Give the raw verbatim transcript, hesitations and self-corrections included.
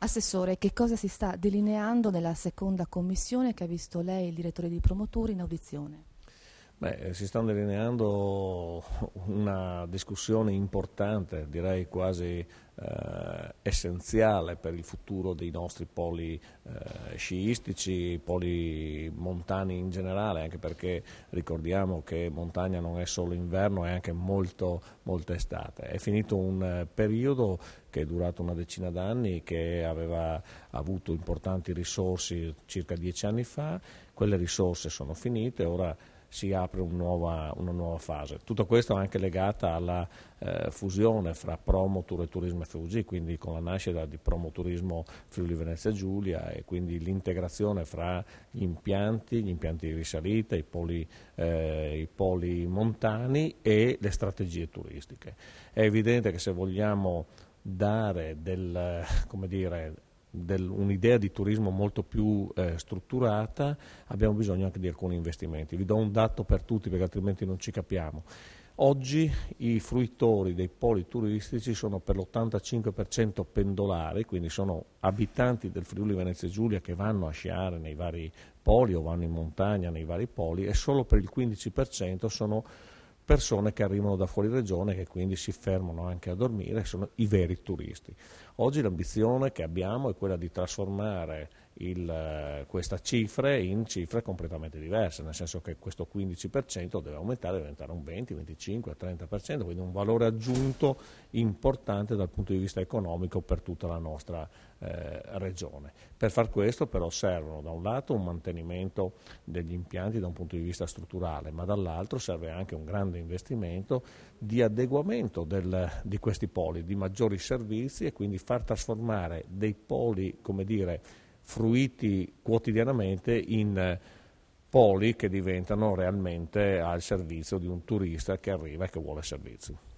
Assessore, che cosa si sta delineando nella seconda commissione che ha visto lei, il direttore di Promoturi, in audizione? Beh, si sta delineando una discussione importante, direi quasi eh, essenziale per il futuro dei nostri poli eh, sciistici, poli montani in generale, anche perché ricordiamo che montagna non è solo inverno, è anche molto, molto estate. È finito un eh, periodo che è durato una decina d'anni, che aveva avuto importanti risorse circa dieci anni fa, quelle risorse sono finite, ora si apre un nuova, una nuova fase. Tutto questo è anche legata alla eh, fusione fra Promotur e Turismo F U G, quindi con la nascita di Promoturismo Friuli Venezia Giulia e quindi l'integrazione fra gli impianti, gli impianti di risalita, i poli, eh, i poli montani e le strategie turistiche. È evidente che se vogliamo dare del, come dire, un'idea di turismo molto più eh, strutturata, abbiamo bisogno anche di alcuni investimenti. Vi do un dato per tutti perché altrimenti non ci capiamo. Oggi i fruitori dei poli turistici sono per l'ottantacinque per cento pendolari, quindi sono abitanti del Friuli Venezia Giulia che vanno a sciare nei vari poli o vanno in montagna nei vari poli, e solo per il quindici per cento sono persone che arrivano da fuori regione e che quindi si fermano anche a dormire, sono i veri turisti. Oggi l'ambizione che abbiamo è quella di trasformare il, questa cifre in cifre completamente diverse, nel senso che questo quindici per cento deve aumentare, deve diventare un venti, venticinque, trenta per cento, quindi un valore aggiunto importante dal punto di vista economico per tutta la nostra eh, regione. Per far questo però servono da un lato un mantenimento degli impianti da un punto di vista strutturale, ma dall'altro serve anche un grande investimento di adeguamento del, di questi poli, di maggiori servizi, e quindi far trasformare dei poli, come dire, fruiti quotidianamente in poli che diventano realmente al servizio di un turista che arriva e che vuole servizio.